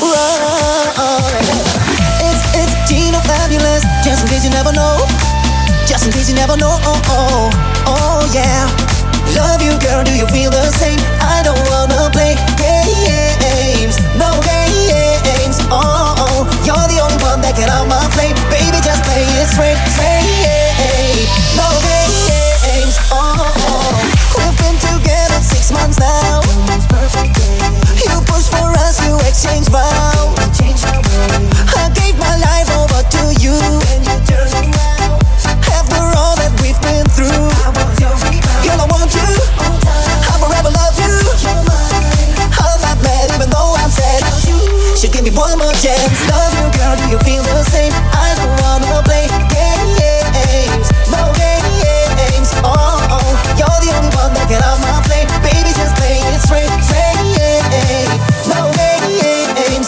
It's Gino Fabulous. Just in case you never know. Just in case you never know. Oh yeah. Love you, girl. Do you feel the same? I don't wanna play games. No games. Oh, you're the only one that can out my flame. Baby, just play it straight. No games. We've been together 6 months now. You push for us, you exchange vows. I gave my life over to you, and you turned around. After all that we've been through, girl, I want you. I'll forever love you. I'm not mad even though I'm sad. Should give me one more chance. Love you, girl, do you feel the same? I don't wanna play games. No games. Oh, you're the only one that can out my flame. Baby, just play it straight. No games.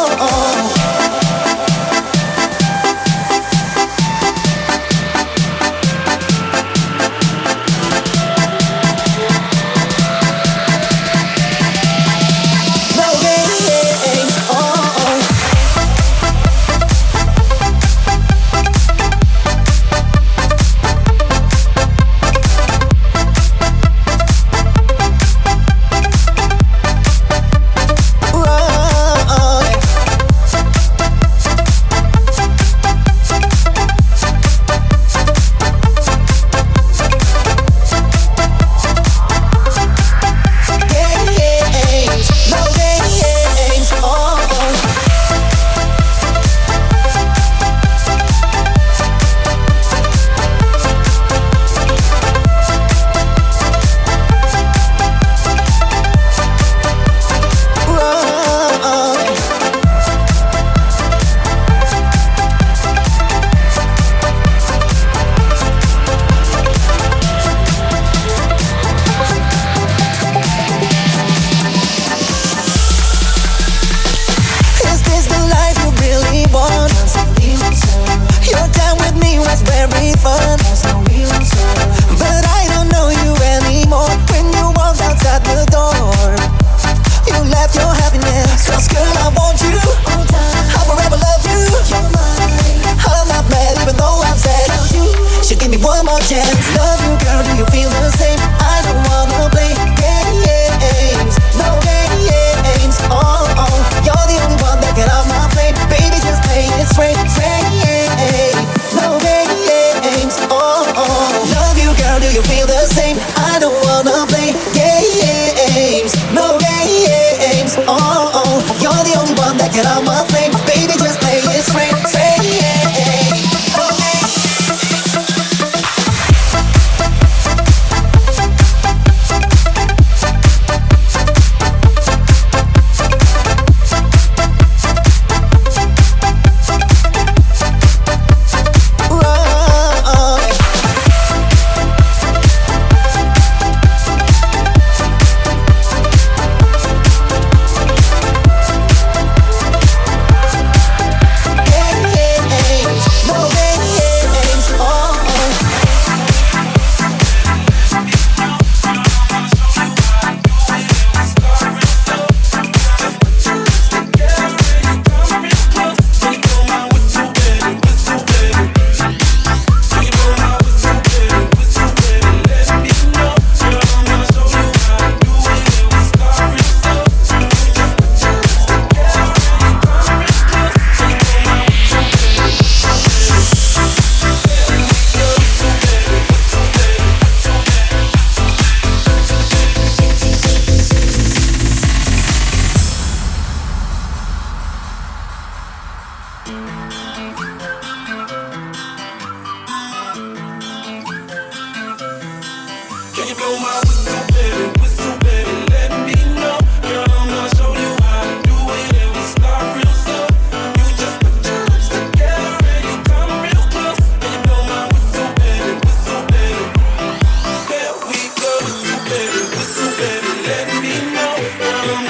Oh.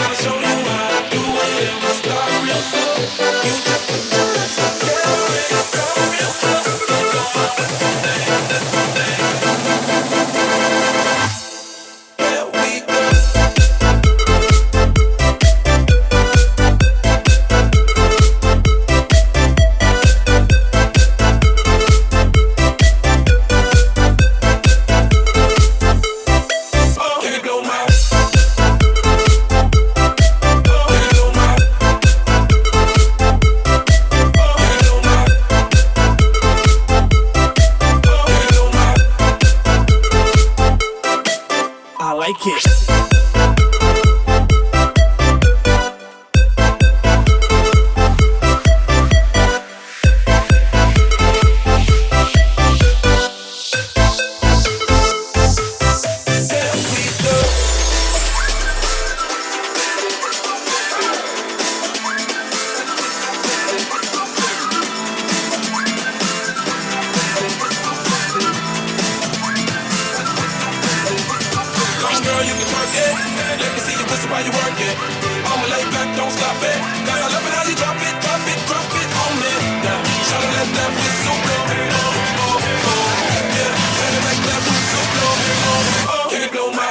You just lay back, don't stop it. Cause I love it how you drop it, drop it, drop it on me. Now, try to let that whistle blow. Oh, oh, oh. Yeah, better make that whistle blow. Oh, oh. Can you blow my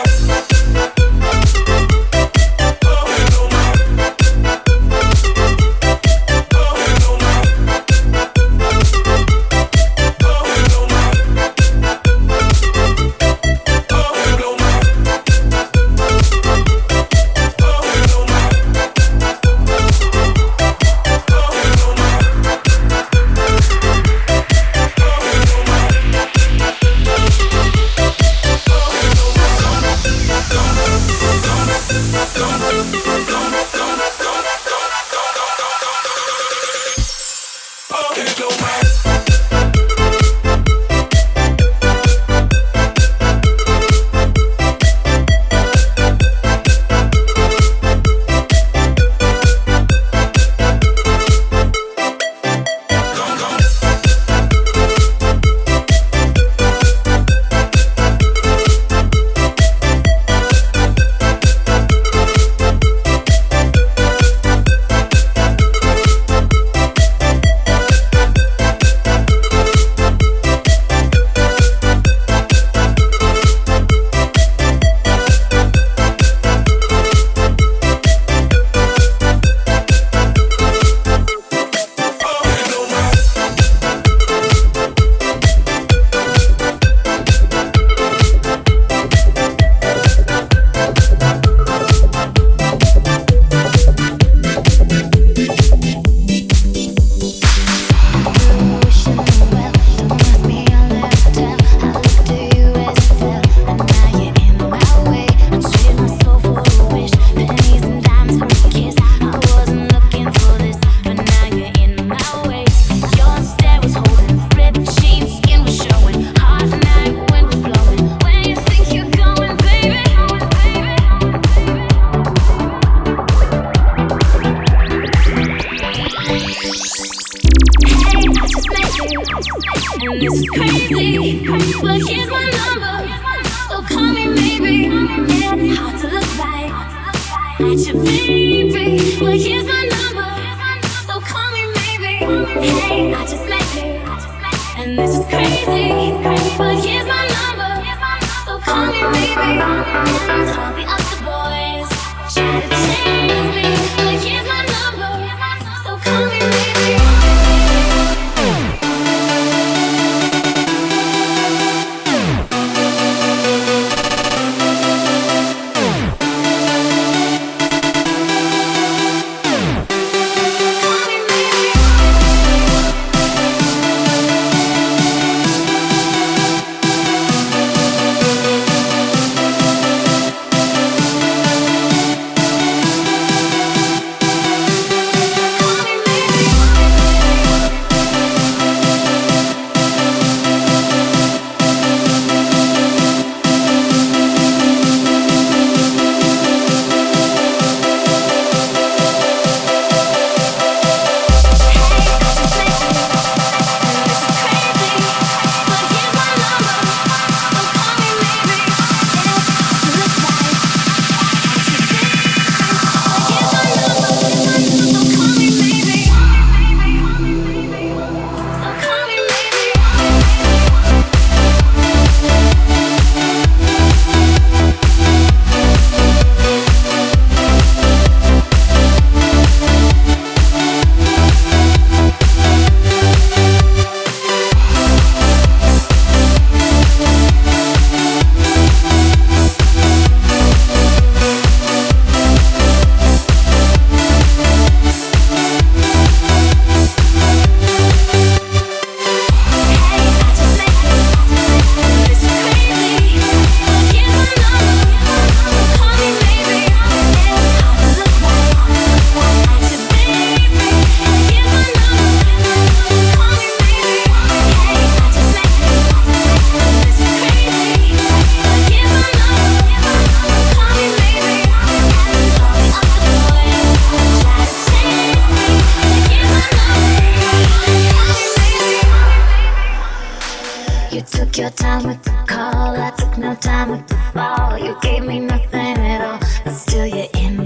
your time with the call. I took no time with the fall. You gave me nothing at all, but still you're in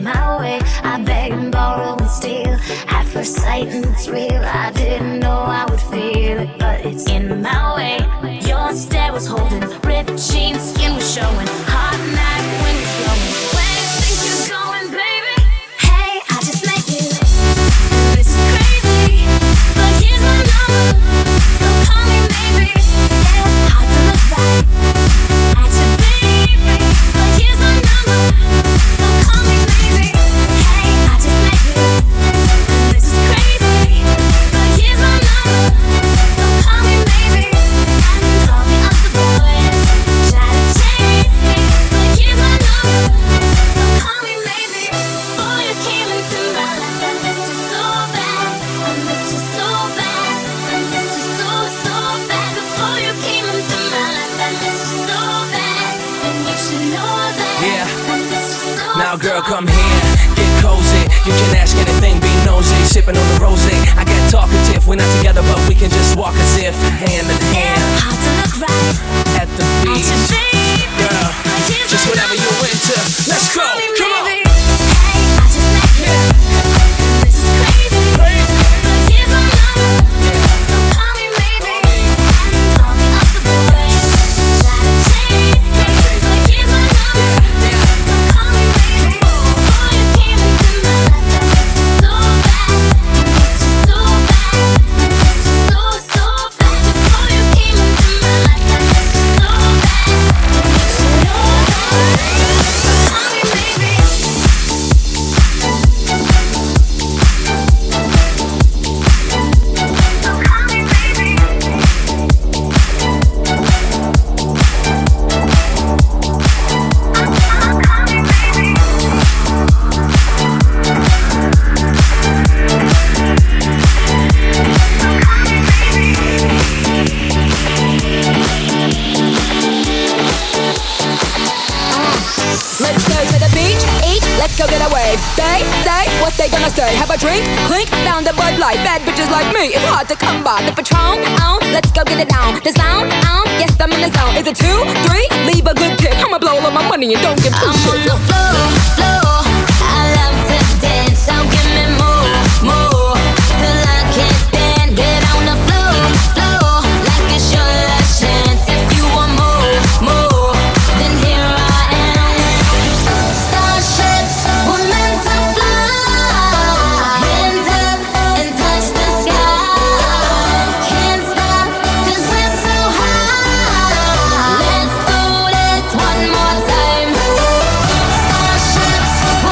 my way. I beg and borrow and steal at first sight, and it's real. I didn't know I would feel it, but it's in my way. Your stare was holding, ripped jeans, skin was showing. Hot night, wind was blowing. Where you think you're going, baby? Hey, I just met you. This is crazy, but here's my number. So call me maybe. Yeah, it's hard to look right at your baby, but here's my number. So call me maybe. Hey, I just met you. This is crazy, but here's my number. So call me maybe. And all the other boys try to chase me, but here's my number. So call me maybe. Before you came into my life, I missed you so bad. I missed you so bad. I missed you so, so bad. Before you came into my life, I missed you so bad. And you should know that. Yeah. I missed you so, Now girl, so come here, get cozy. You can ask anything, be nosy. Sipping on the rosé, I get talkative. We're not together, but we can just walk as if hand in hand It's hard to look right at the at beach. your baby. Girl, just whatever you're into. Let's go, Call me come on. maybe. Hey, I just met you. This is crazy, but here's my number. So call me maybe. And all the other boys try to chase me, but here's my number. So call me maybe. Before you came into my life, I missed you so bad. I missed you so bad. I missed you so, so bad. Before you came into my life, I missed you so bad. And you should know that. So call me maybe. So call me maybe. Call me maybe. Let's go to the beach, eat, let's go get a wave. They say what they gonna say. Have a drink, clink, found a Bud Light. Bad bitches like me, it's hard to come by. The Patron, let's go get it down. The sound, yes I'm in the zone. Is it 2, 3? Leave a good tip. I'ma blow all my money and don't give two I'm on shits. the floor, floor. I love to dance, so give me more, more. Till I can't stand, get on the floor, floor. Like it's your last chance. If you want more, more, then here I am. Starships were meant to fly. Hands up and touch the sky. Can't stop 'cause we're so high. Let's do this one more time. Starships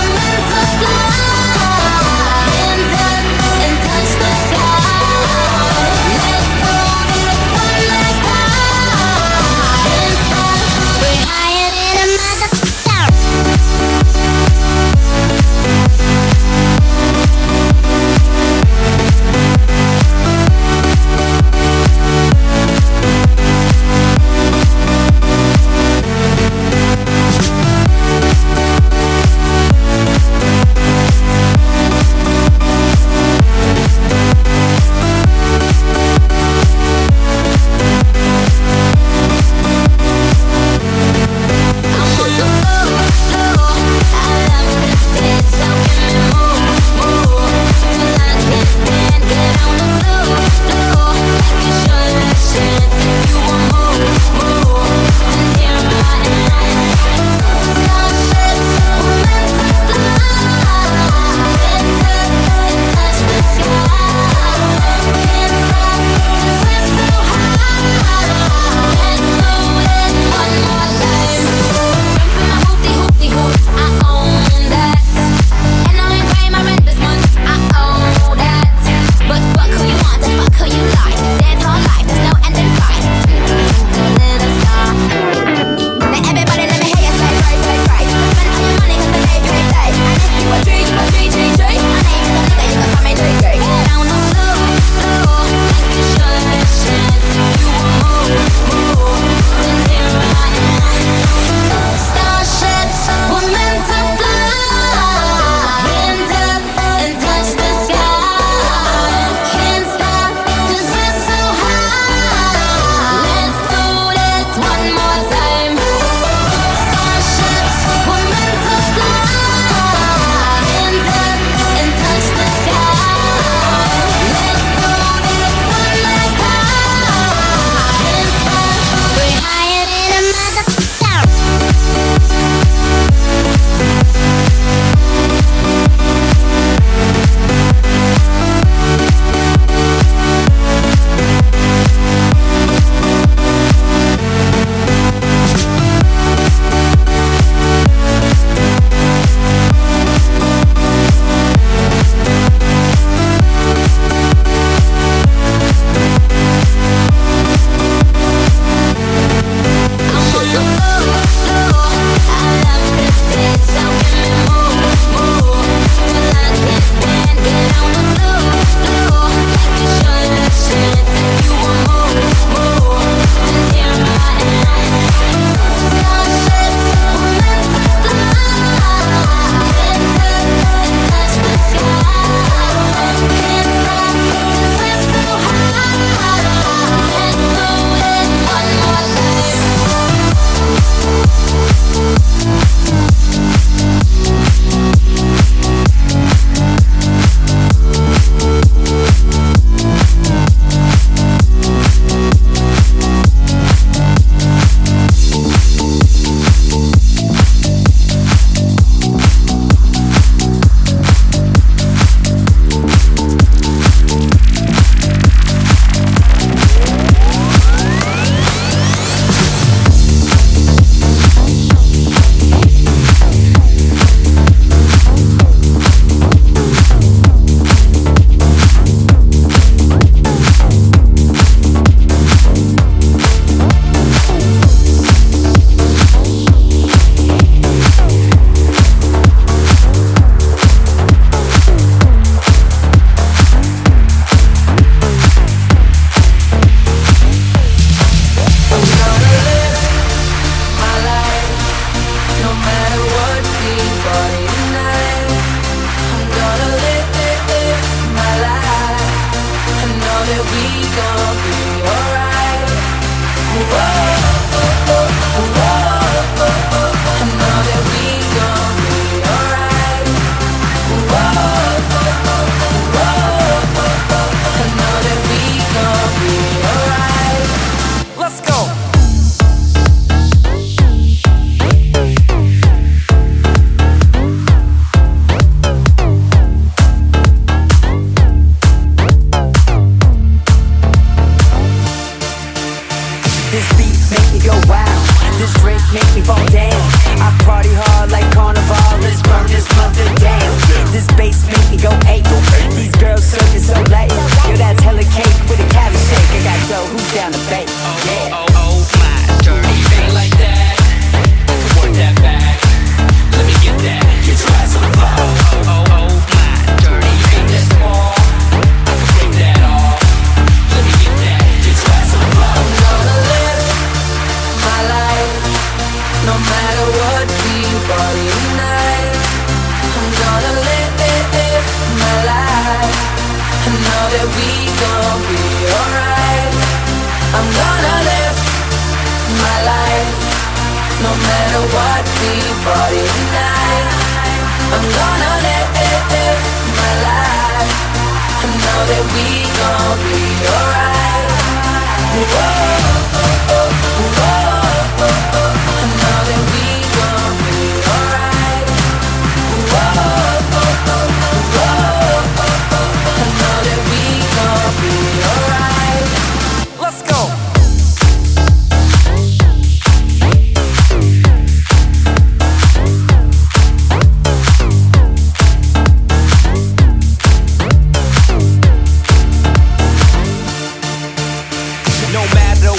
No matter what, we party tonight. I'm gonna live my life. I know that we gon' be alright. Whoa, oh, oh, whoa, oh, oh. I know that we gon' be alright. Whoa, oh, oh, whoa, oh, oh. I know that we gon' be alright. Let's go. No matter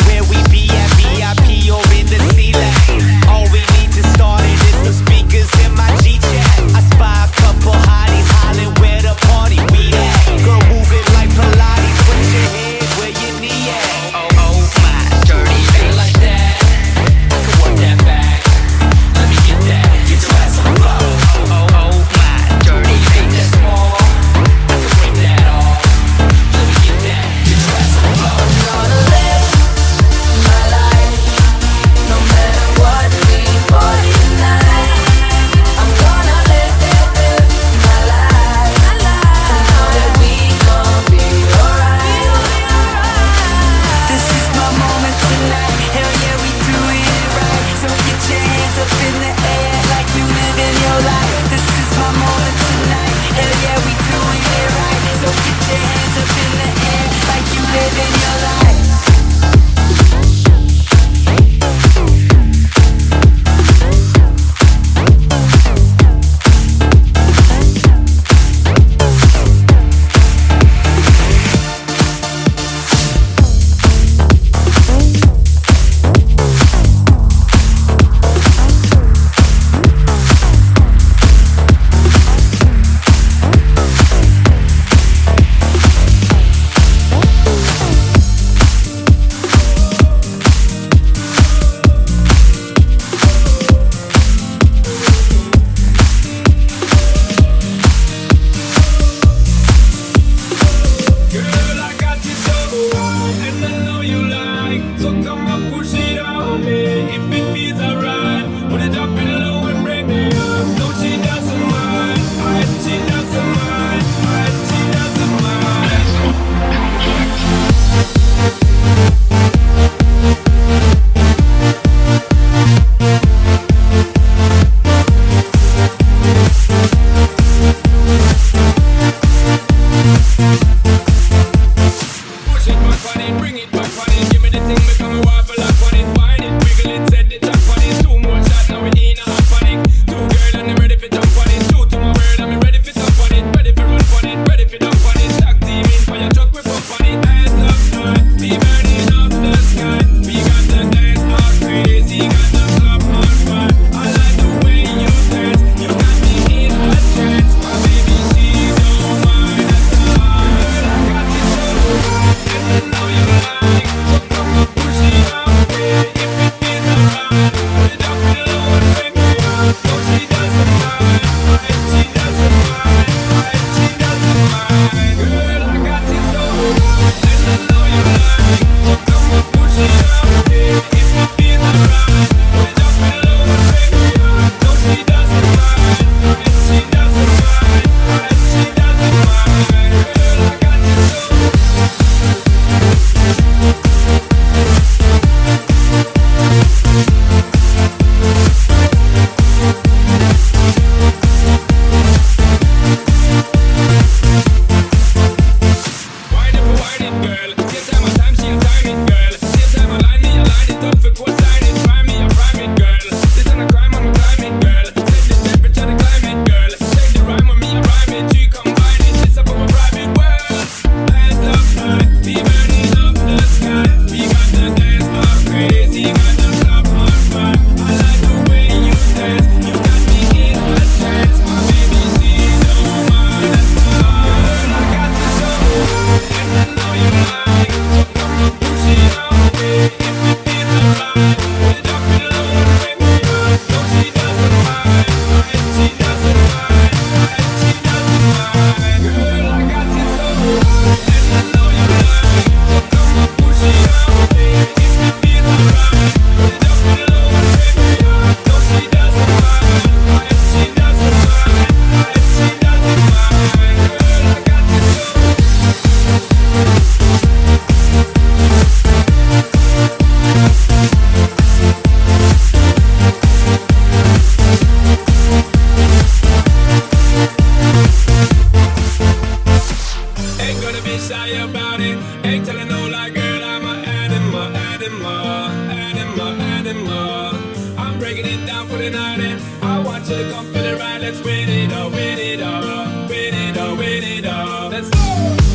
wanna be shy about it. Ain't telling no lie, girl, I'm an animal, animal, animal, animal. I'm breaking it down for the night and I want you to come for the ride. Let's win it all, win it all, win it all, win it all. Let's go.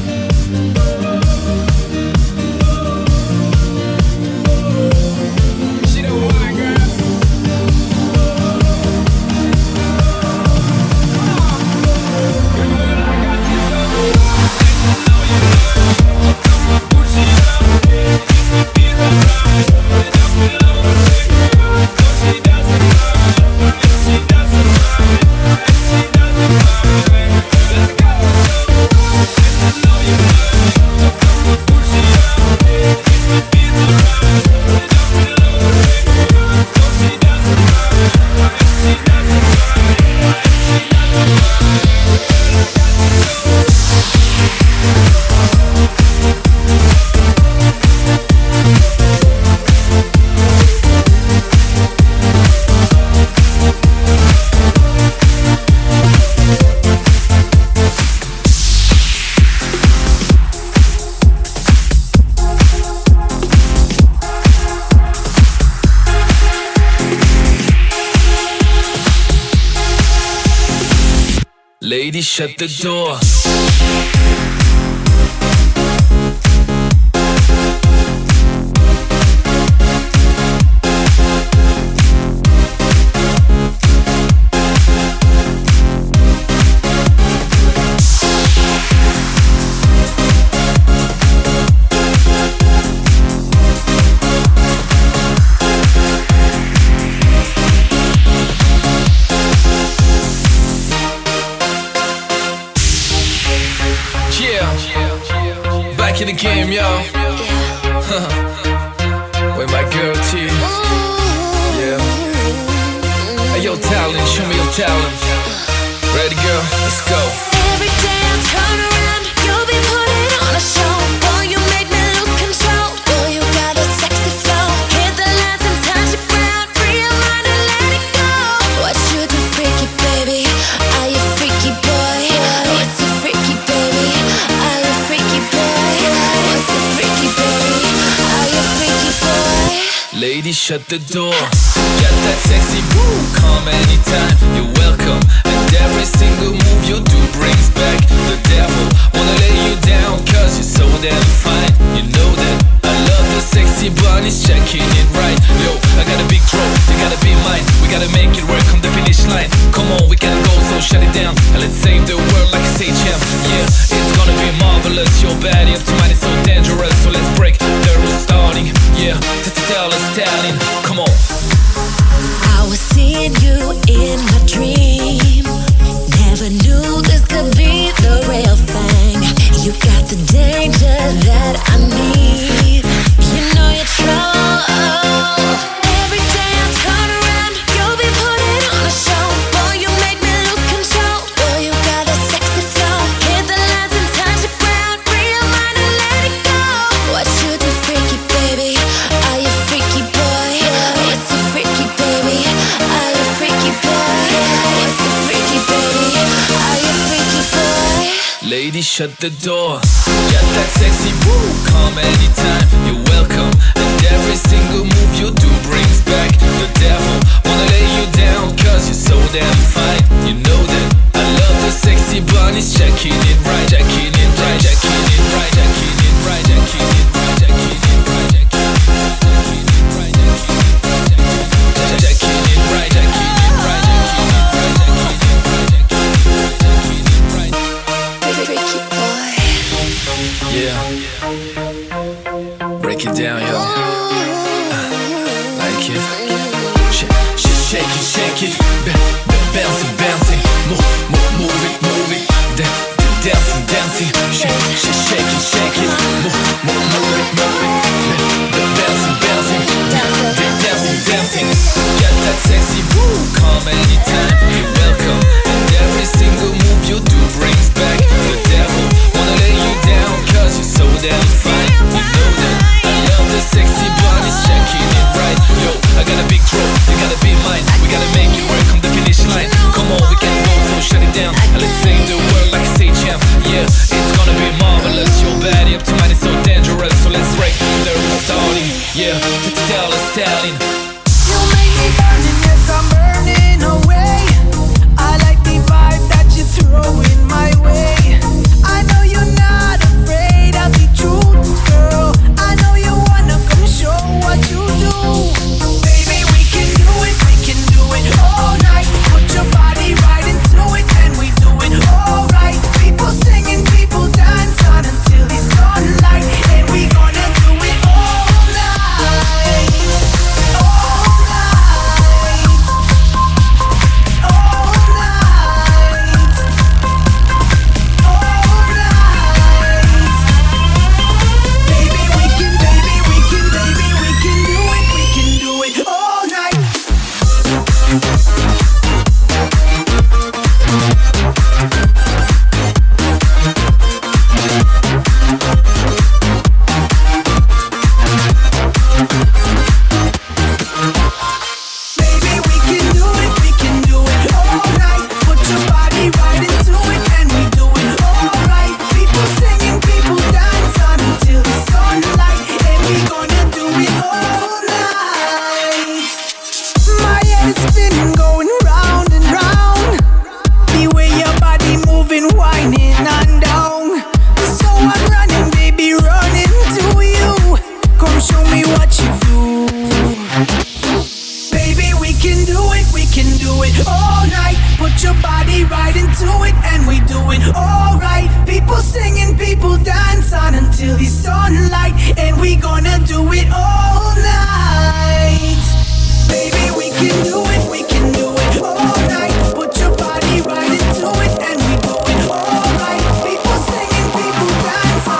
She the one, girl. Lady, shut the door. Back in the game, yo. With my girl T. Yeah. Hey, yo, talent, show me your talent. Ready, girl? Let's go. Every day I turn around, you'll be putting on a show. Boy, you make me lose control. Boy, you got a sexy flow. Hit the lights and touch the ground. Free your mind and let it go. What you do, freaky baby? Are you freaky boy? What's a freaky baby? Are you freaky boy? What's a freaky baby? Are you freaky boy? Lady, shut the door. Got that sexy woo, come anytime. You're welcome. And every single move you do brings back the devil. Wanna lay you down, cause you're so damn fine. You know that I love the sexy bodies, checking it right. Yo, I got a big throat, you gotta be mine. We gotta make it work on the finish line. Come on, we gotta go, so shut it down. And let's save the world like a stage champ. Yeah, it's gonna be marvelous. Your body up to mine is so dangerous. So let's break the rules starting. Yeah, tell us, Stallion, come on. I was seeing you in my dream. Never knew this could be the real thing. You got the danger that I need. You know you're trouble. Every day I turn around, you'll be putting on a show. Boy, you make me lose control. Boy, you got a sexy flow. Hit the lights and touch the ground. Free your mind and let it go. What you do, freaky baby? Are you freaky boy? What's a freaky baby? Are you freaky boy? What's a freaky baby? Are you freaky boy? Lady, shut the door. Got that sexy woo, come anytime. You're welcome. And every single move you do brings back the devil. Wanna lay you down, cause you're so damn fine. You know that I love the sexy bodies, checking it right, checking it right, checking it right, checking it right, checking it right, checking it right, checking it right, checking it right, checking it right, checking it right, Freaky boy. yeah. Break it down, yo. Like it. Shake it, shake it. Bouncing, bouncing. Move it, move it. Dancing, dancing. Shake it, shake it. Move it, move it. Bouncing, bouncing. Dancing, dancing. Got that sexy woo, come anytime. You're welcome. And every single move you do brings back the devil. Wanna lay you down, cause you're so damn fine. You know that I love the sexy bodies, checking it right. Yo, I got a big throat, you gotta be mine. We gotta make it work on the finish line. Come on, we can go, so shut it down. And let's save the world like a stage champ. Yeah, it's gonna be marvelous. I'm running, baby, running to you. Come show me what you do. Baby, we can do it all night. Put your body right into it, and we do it all right. People singing, people dance on until the sunlight, and we gonna do it all night. Baby, we can do it all night. Put your body right into it, and we do it all right. People singing, people dance on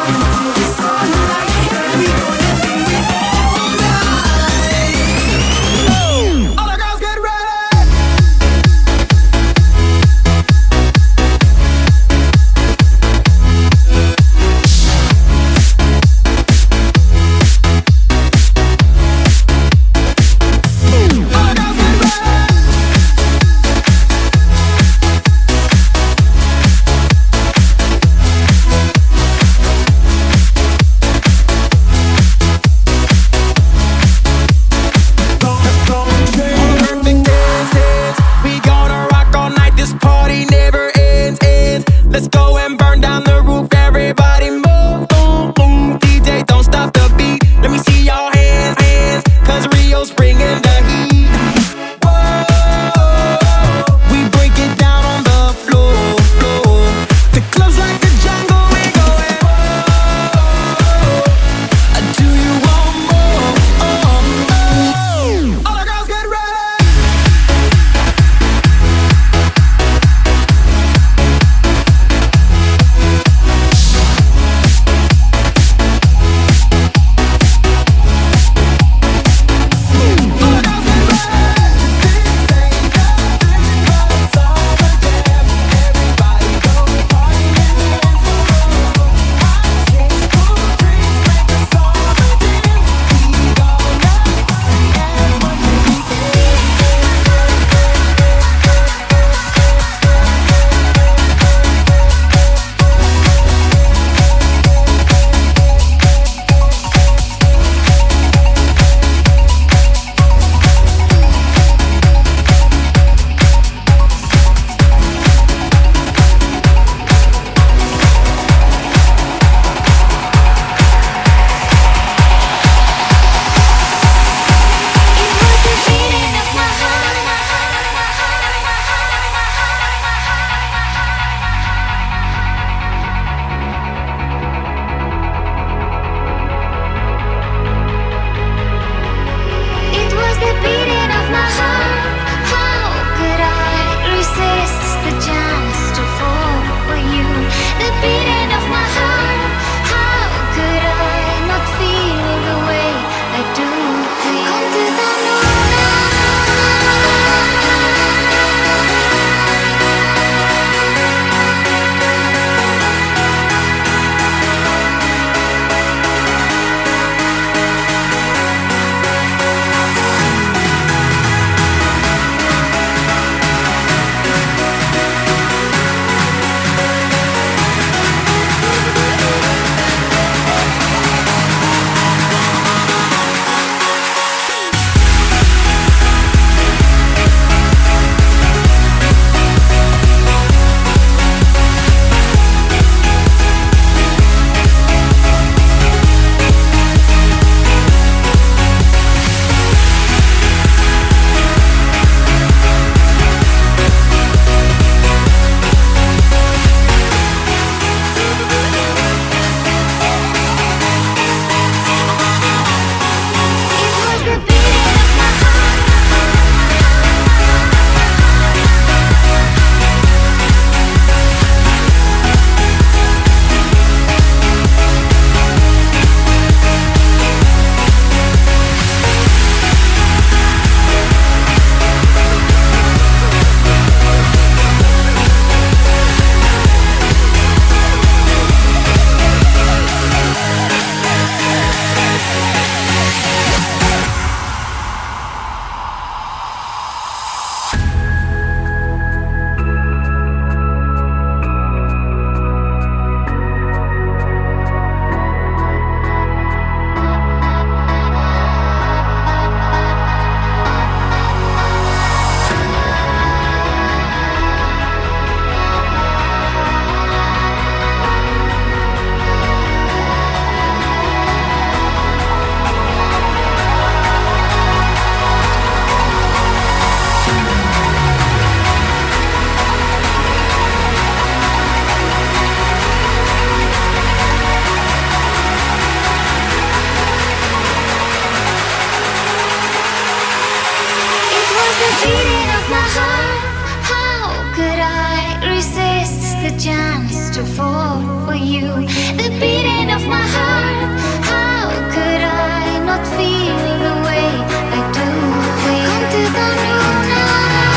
to fall for you. The beating of my heart, how could I not feel the way I do? Come to the new now.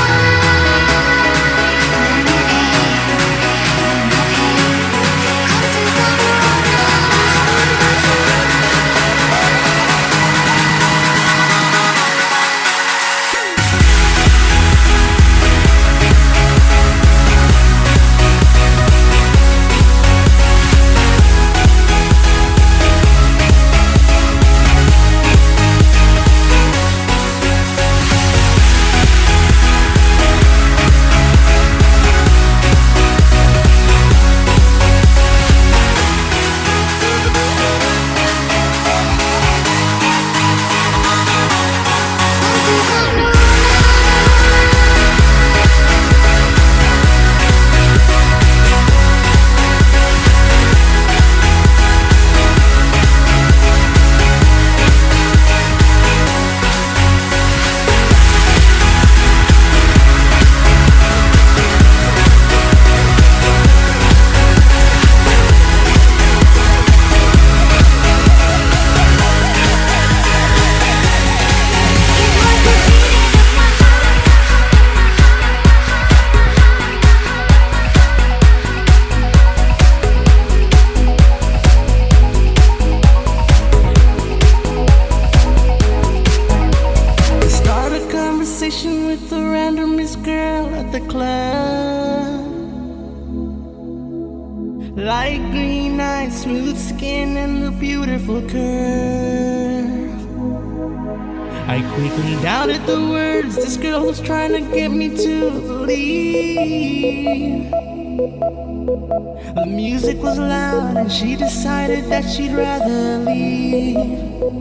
Light green eyes, smooth skin, and a beautiful curve. I quickly doubted the words this girl was trying to get me to believe. The music was loud and she decided that she'd rather leave.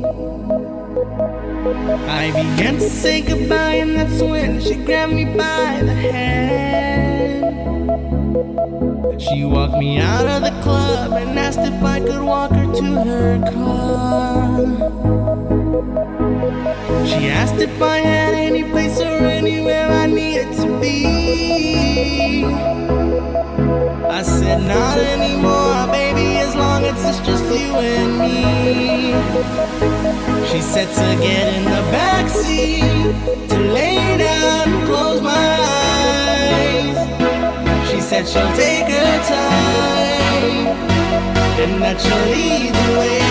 I began to say goodbye and that's when she grabbed me by the hand. She walked me out of the club and asked if I could walk her to her car. She asked if I had any place or anywhere I needed to be. I said not anymore, baby, as long as it's just you and me. She said to get in the backseat, to lay down and close my eyes. She said she'll take her time and that she'll lead the way.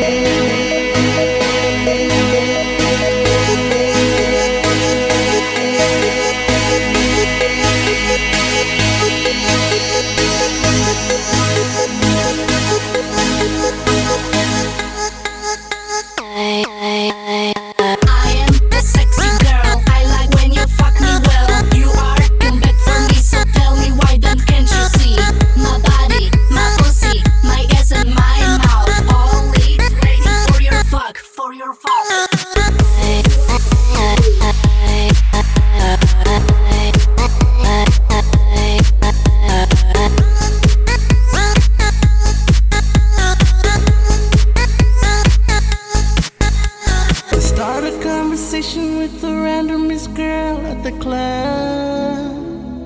With a randomest girl at the club.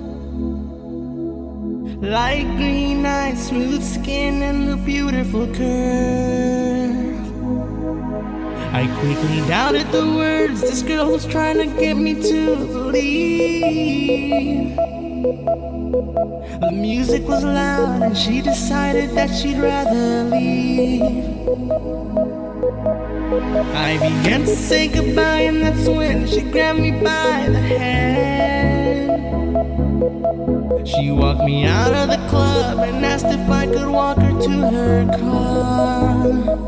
Light green eyes, smooth skin, and a beautiful curve. I quickly doubted the words this girl was trying to get me to believe. The music was loud and she decided that she'd rather leave. I began to say goodbye and that's when she grabbed me by the hand. She walked me out of the club and asked if I could walk her to her car.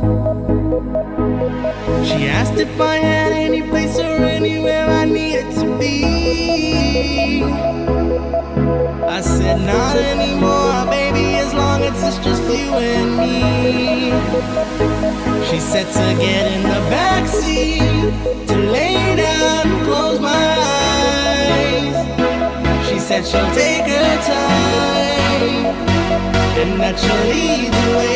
She asked if I had any place or anywhere I needed to be. I said not anymore, baby, as long as it's just you and me. She said to get in the backseat, to lay down and close my eyes. She said she'll take her time and that she'll lead the way.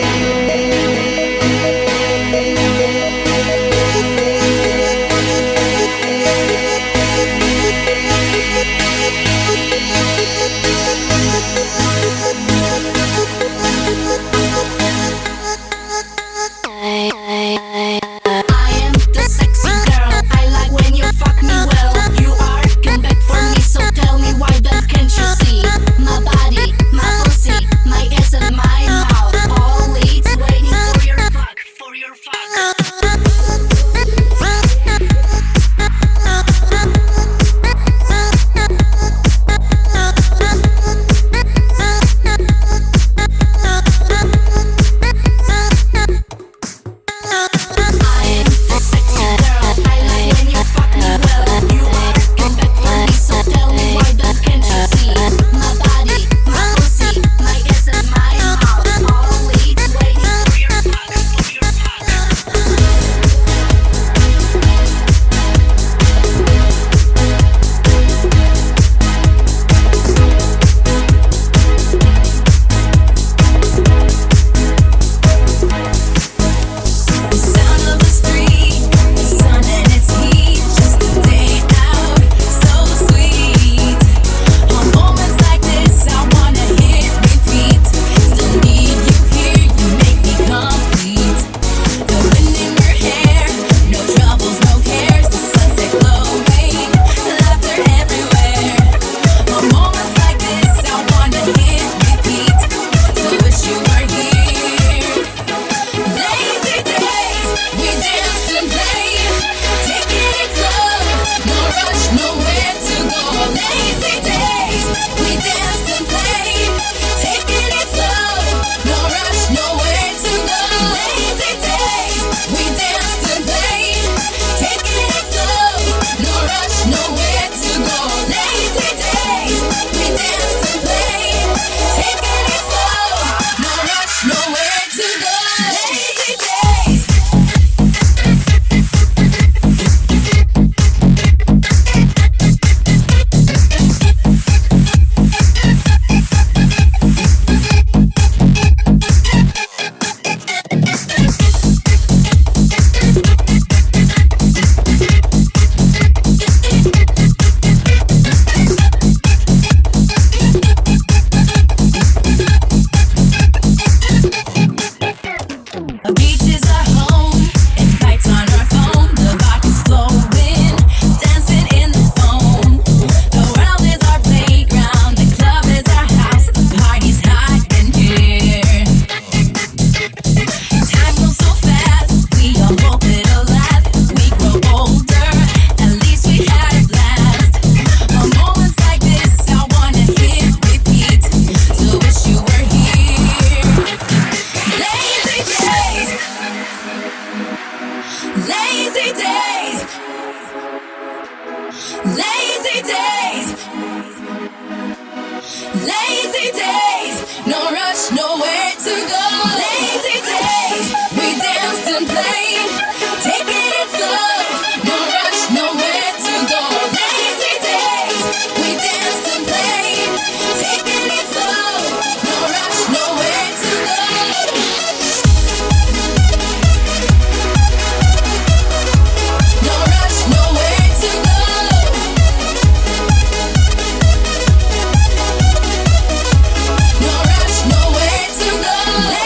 Nowhere to go.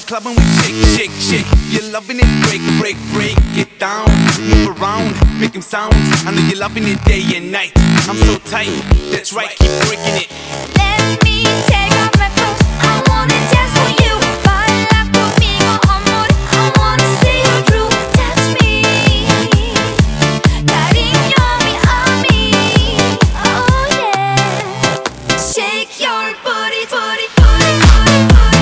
club and we shake, shake, shake. You're loving it, break, break, break. Get down, move around, making sounds. I know you're loving it day and night. I'm so tight, that's right, keep breaking it. Let me take off my clothes. I wanna dance for you. Baila conmigo, amor. I wanna see you through. Touch me, cariño, a mí. Oh yeah. Shake your booty, booty, booty, booty, booty,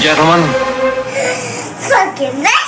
gentlemen. Fucking that.